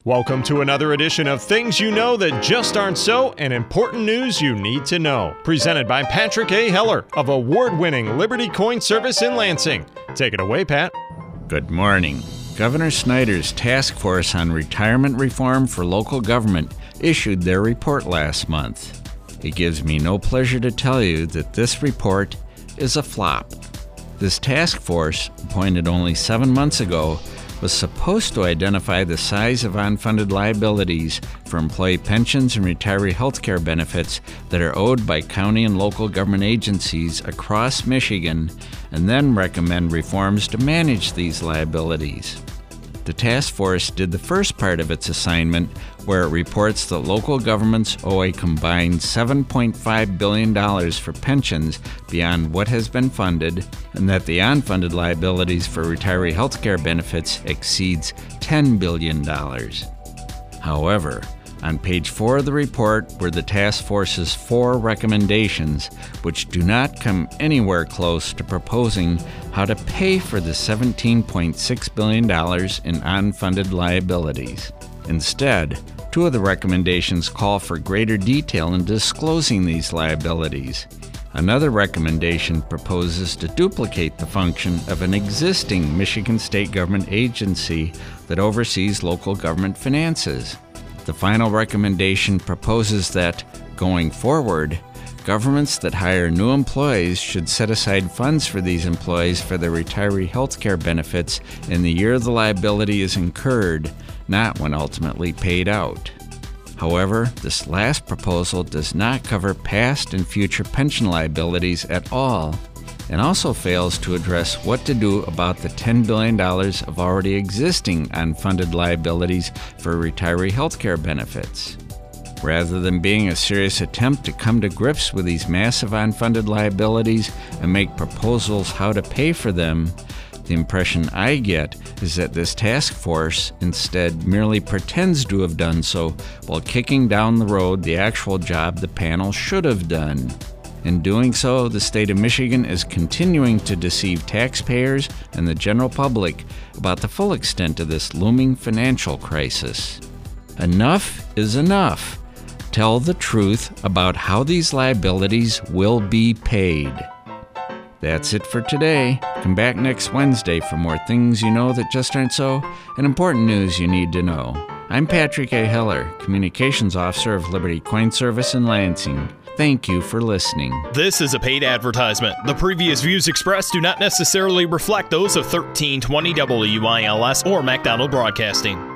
Welcome to another edition of Things You Know That Just Aren't So and Important News You Need to Know. Presented by Patrick A. Heller of award-winning Liberty Coin Service in Lansing. Take it away, Pat. Good morning. Governor Snyder's task force on retirement reform for local government issued their report last month. It gives me no pleasure to tell you that this report is a flop. This task force, appointed only 7 months ago, was supposed to identify the size of unfunded liabilities for employee pensions and retiree health care benefits that are owed by county and local government agencies across Michigan, and then recommend reforms to manage these liabilities. The task force did the first part of its assignment, where it reports that local governments owe a combined $7.5 billion for pensions beyond what has been funded, and that the unfunded liabilities for retiree health care benefits exceeds $10 billion. However, on page 4 of the report were the task force's 4 recommendations, which do not come anywhere close to proposing how to pay for the $17.6 billion in unfunded liabilities. Instead, 2 of the recommendations call for greater detail in disclosing these liabilities. Another recommendation proposes to duplicate the function of an existing Michigan state government agency that oversees local government finances. The final recommendation proposes that, going forward, governments that hire new employees should set aside funds for these employees for their retiree health care benefits in the year the liability is incurred, not when ultimately paid out. However, this last proposal does not cover past and future pension liabilities at all, and also fails to address what to do about the $10 billion of already existing unfunded liabilities for retiree health care benefits. Rather than being a serious attempt to come to grips with these massive unfunded liabilities and make proposals how to pay for them, the impression I get is that this task force instead merely pretends to have done so while kicking down the road the actual job the panel should have done. In doing so, the state of Michigan is continuing to deceive taxpayers and the general public about the full extent of this looming financial crisis. Enough is enough. Tell the truth about how these liabilities will be paid. That's it for today. Come back next Wednesday for more Things You Know That Just Aren't So and important news you need to know. I'm Patrick A. Heller, Communications Officer of Liberty Coin Service in Lansing. Thank you for listening. This is a paid advertisement. The previous views expressed do not necessarily reflect those of 1320 WILS or MacDonald Broadcasting.